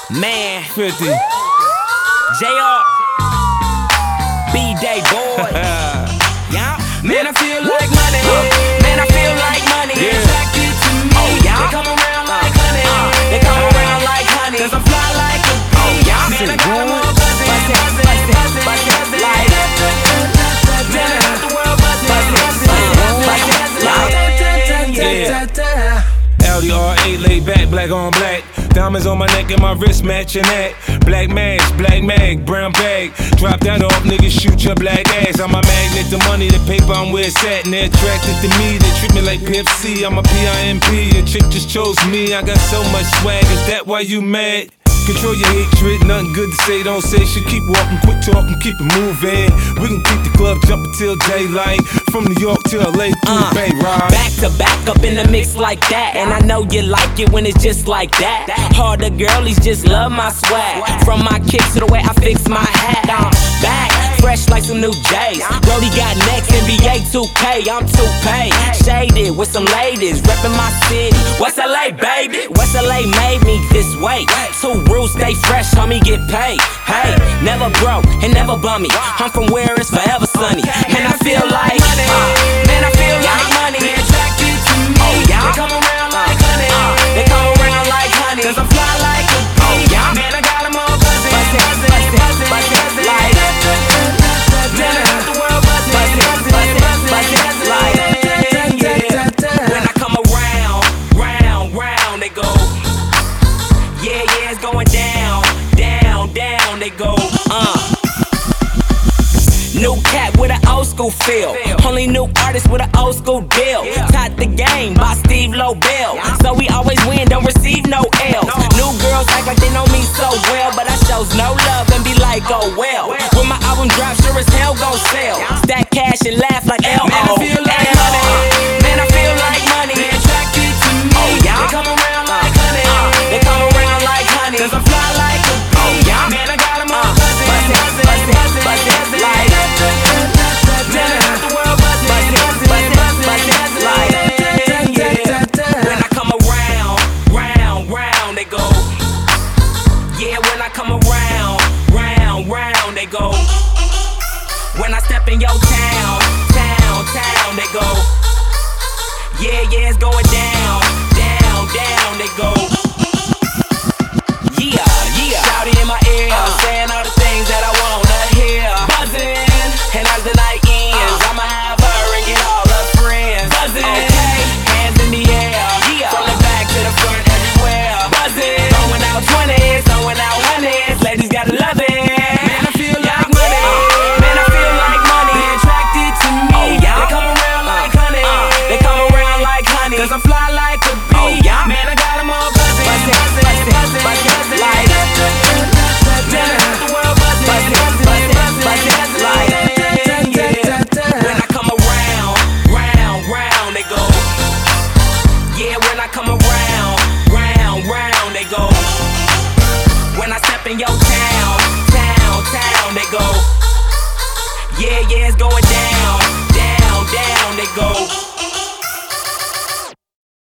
Man, 50. JR, B-Day boy. Yeah. Man, I feel like money. Man, I feel like money. Yeah. Attracted to me. Oh, yeah. They come around like honey. They come around like honey. Cause I fly like a bee. Oh, yeah. Man, I got them all buzzing. Buzzing. Like, man, I got the world buzzing. LDR8 laid back, black on black. Diamonds on my neck and my wrist matching that. Black mask, black mag, brown bag. Drop that off, niggas shoot your black ass. I'm a magnet, the money, the paper, I'm where it's at. And they're attracted to me, they treat me like Pimp C. I'm a PIMP, a chick just chose me. I got so much swag, is that why you mad? Control your hatred, nothing good to say, don't say shit. Keep walking, quit talking, keep it moving. We can keep the club jumping till daylight. From New York to LA through the Bay Ride. Back to back up in the mix like that. And I know you like it when it's just like that. Harder girlies just love my swag. From my kicks to the way I fix my hat. I'm back, fresh like some new J's. Brody got next, NBA 2K, I'm 2K. Shaded with some ladies, reppin' my city. West LA, baby. West LA made me this way. Two rules, stay fresh, homie, get paid. Hey, never broke and never bummy. I'm from where it's forever sunny. And I feel like money. Man, I feel like money. They attracted to me. Oh, yeah. They come around like honey. They come around like honey. Cause I fly like a bee. Oh, yeah. Man, I got them all buzzing. Like, man, I got the world buzzing. Like, yeah. When I come around, round, they go. Yeah, it's going down, they go. New cat with an old school feel. Only new artist with an old school deal. Taught the game by Steve Lobel. So we always win, don't receive no L's. New girls act like they know me so well, but I shows no love and be like, oh well. When my album drops, sure as hell gon' sell. Stack cash and laugh like L.O. Man, I feel like money. Man, I feel like money. They attracted to me. Oh, yeah. They come around like honey. They come around like honey. Cause I fly like a bee. Oh, yeah. Man, I got them all buzzing. Like, man, I got the world buzzing. Like, yeah. When I come around, they go. Yeah, when I come around, they go. When I step in your town, they go. Yeah, it's going down, they go. Yeah. Shouting in my ear, saying all the things that I wanna hear. Buzzing, and as the night ends, I'ma have her and get all her friends. Buzzing, okay, hands in the air. From the back to the front, everywhere. Buzzing, throwing out 20s, throwing out 100s. Ladies gotta love it. Man, I feel like money. Man, I feel like money. They attracted to me. Oh, yeah. They come around like honey. They come around like honey. Cause I fly like a bee. Oh, yeah. Man, I got them all buzzing. Like, man, I got the world buzzing. Like, yeah. When I come round, they go. Yeah, when I come round, they go. When I step in your town, they go. Yeah, it's going down, they go.